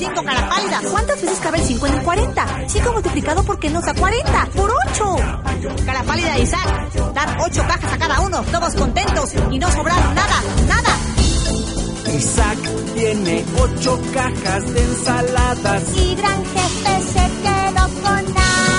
5, cara pálida. ¿Cuántas veces cabe el 5 en el 40? 5 multiplicado por qué nos da 40. ¡Por 8! Cara pálida de Isaac. Dar 8 cajas a cada uno, todos contentos y no sobraron nada. Isaac tiene 8 cajas de ensaladas. Y gran jefe se quedó con nada.